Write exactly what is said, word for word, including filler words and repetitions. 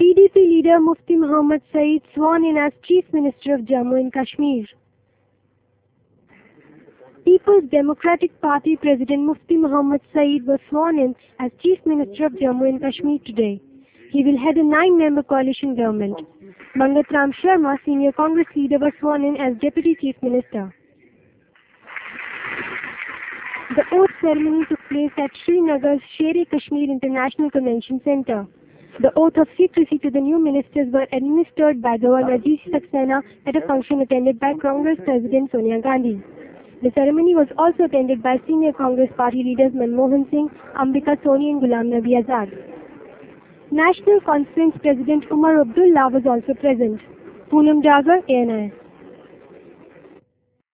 P D P leader Mufti Muhammad Saeed sworn in as Chief Minister of Jammu and Kashmir. People's Democratic Party President Mufti Muhammad Saeed was sworn in as Chief Minister of Jammu and Kashmir today. He will head a nine-member coalition government. Mangat Ram Sharma, senior Congress leader, was sworn in as Deputy Chief Minister. The oath ceremony took place at Srinagar's Sher-e-Kashmir International Convention Centre. The oath of secrecy to the new ministers were administered by Governor Ajit Saxena at a function attended by Congress President Sonia Gandhi. The ceremony was also attended by senior Congress party leaders Manmohan Singh, Ambika Soni and Ghulam Nabi Azad. National Conference President Umar Abdullah was also present. Poonam Jagar, A N I.